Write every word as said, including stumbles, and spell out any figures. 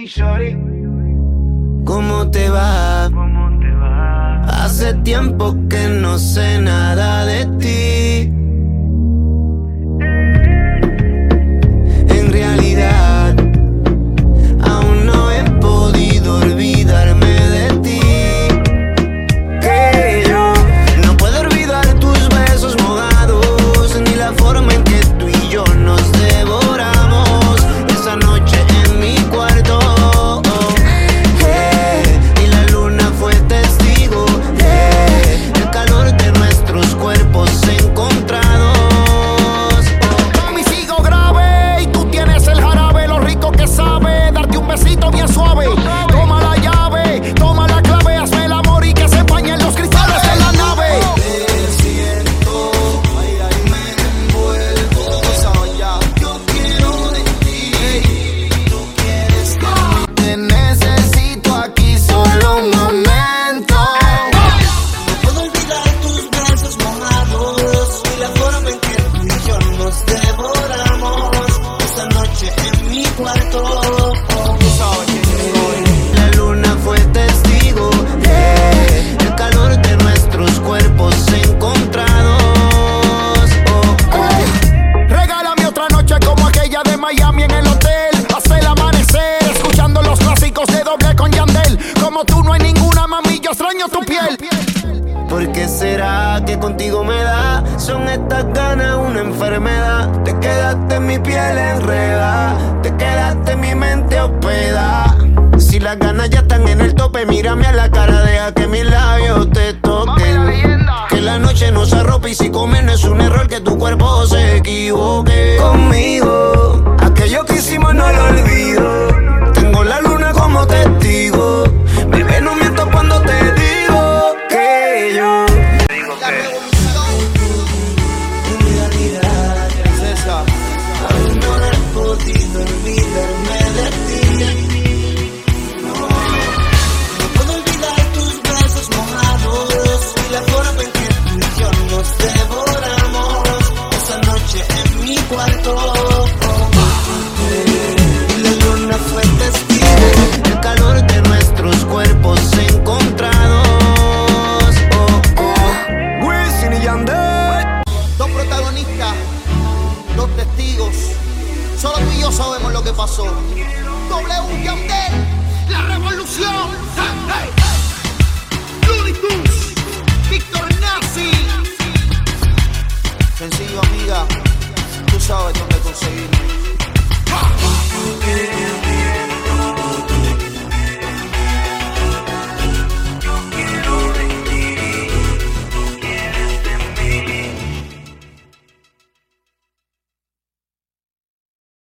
Hey, shorty, ¿cómo te va? ¿cómo te va? Hace tiempo que no sé nada de ti. En realidad, aún no he podido olvidarme de ti. Que yo no puedo olvidar tus besos mojados, ni la forma en que tú y yo nos devoramos esa noche en mi cuarto. Bien suave, toma la llave, toma la clave, hazme el amor y que se empañen los cristales de la nave. Te siento, ay, ay, me envuelvo. Yo quiero de ti, tú quieres de mí. Te necesito aquí solo un momento. No puedo olvidar tus besos mojados y la forma en que tú y yo nos devoramos esa noche en mi cuarto. Miami en el hotel, hasta el amanecer, escuchando los clásicos de Doble con Yandel. Como tú no hay ninguna, mami, yo extraño tu piel. ¿Por qué será que contigo me da? Son estas ganas una enfermedad. Te quedaste en mi piel enredada, te quedaste en mi mente hospedada. Si las ganas ya están en el tope, mírame a la cara, deja que mis labios te toquen. Que la noche no se arrope y si comer no es un error, que tu cuerpo se equivoque. Conmigo